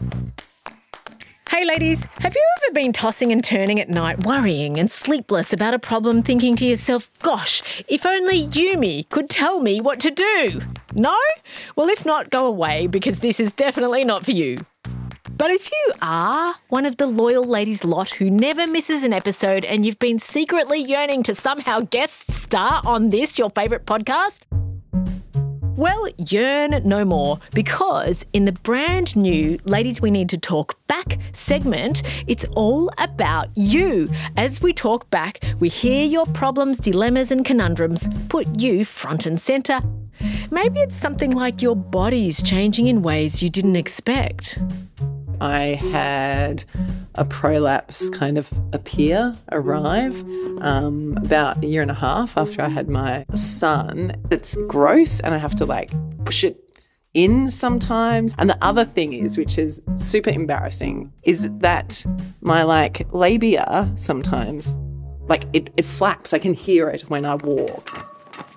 Hey ladies, have you ever been tossing and turning at night, worrying and sleepless about a problem, thinking to yourself, gosh, if only Yumi could tell me what to do? No? Well, if not, go away, because this is definitely not for you. But if you are one of the loyal ladies lot who never misses an episode and you've been secretly yearning to somehow guest star on this, your favourite podcast, well, yearn no more, because in the brand new Ladies We Need to Talk Back segment, it's all about you. As we talk back, we hear your problems, dilemmas and conundrums, put you front and centre. Maybe it's something like your body's changing in ways you didn't expect. I had a prolapse kind of arrive about a year and a half after I had my son. It's gross and I have to push it in sometimes. And the other thing is, which is super embarrassing, is that my labia sometimes, it flaps. I can hear it when I walk.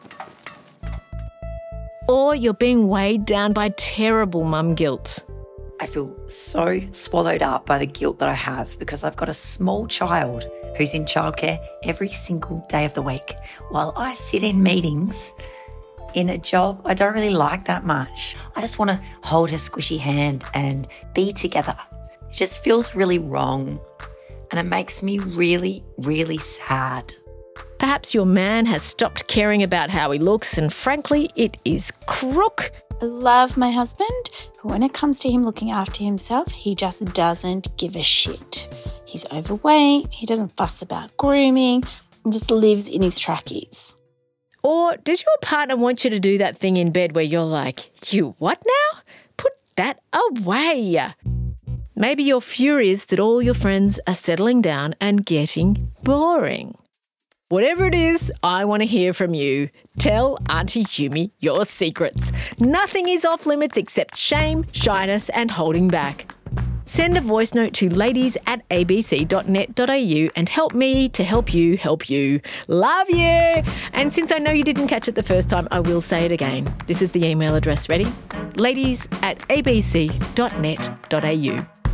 Or you're being weighed down by terrible mum guilt. I feel so swallowed up by the guilt that I have because I've got a small child who's in childcare every single day of the week while I sit in meetings in a job I don't really like that much. I just want to hold her squishy hand and be together. It just feels really wrong and it makes me really, really sad. Perhaps your man has stopped caring about how he looks and frankly, it is crook. I love my husband, but when it comes to him looking after himself, he just doesn't give a shit. He's overweight, he doesn't fuss about grooming, and just lives in his trackies. Or does your partner want you to do that thing in bed where you're like, you what now? Put that away. Maybe your fear is that all your friends are settling down and getting boring. Whatever it is, I want to hear from you. Tell Auntie Yumi your secrets. Nothing is off limits except shame, shyness and holding back. Send a voice note to ladies@abc.net.au and help me to help you help you. Love you! And since I know you didn't catch it the first time, I will say it again. This is the email address. Ready? ladies@abc.net.au.